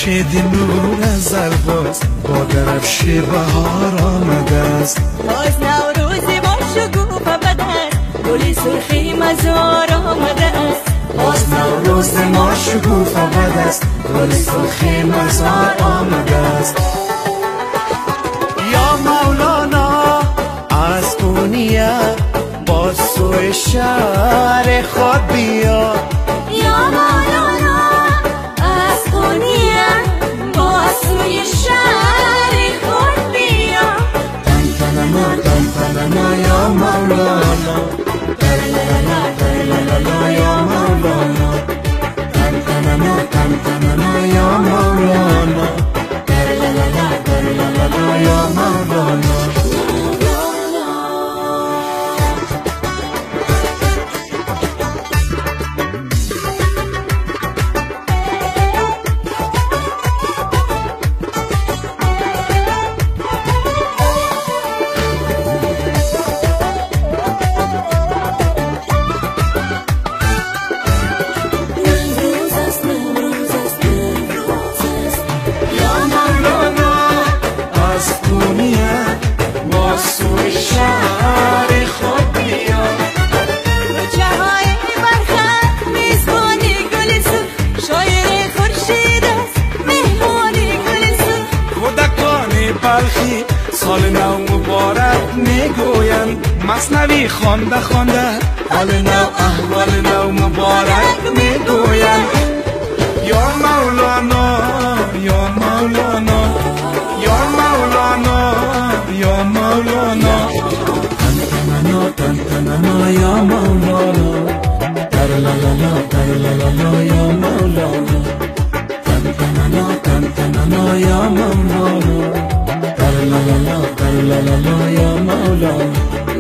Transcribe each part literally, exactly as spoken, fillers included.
خورشید نور از الباس با درفش بهار آمده است. باز نوروز با شکوفه به دست گل سرخی مزار آمده است. باز نوروز ما شکوفه به دست گل سرخی مزار آمده است. یا مولانا از دنیا با سوی شهر خود بیا. یا مولانا از دنیا با سوی شهر خود بیا. تن تننا تن تننا یا مولانا ترلالا ترلالا یا مولانا تن تننا تن تننا یا مولانا ترلالا ترلالا یا مولانا. سال نو مبارک میگویند مثنوی خوانده خوانده حال نو احوال نو مبارک میگویند. یا مولانا یا مولانا یا مولانا یا مولانا تن تننا تن تننا یا مولانا ترلالا ترلالا یا مولانا تن تننا تن تننا یا مولانا la la la la la la ya مولانا.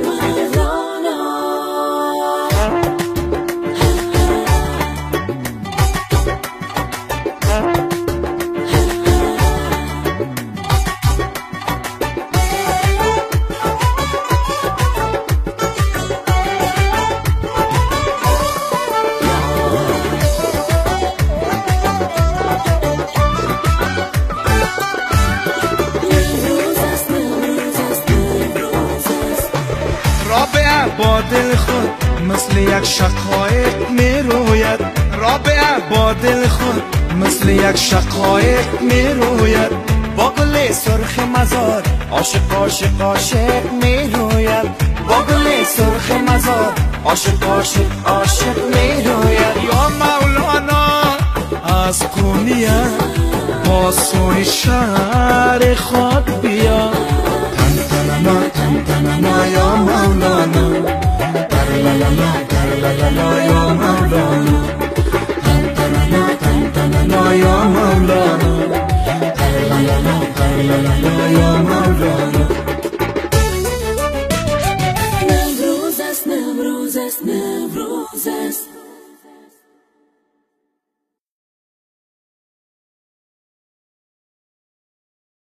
با دل خود مثل یک شقایق می روید. رابعه با دل خود مثل یک شقایق می روید. با گل سرخ مزار عاشق عاشق عاشق می روید. با گل سرخ مزار عاشق عاشق عاشق می روید. یا مولانا از کنیه با سوی شهر خود بیا.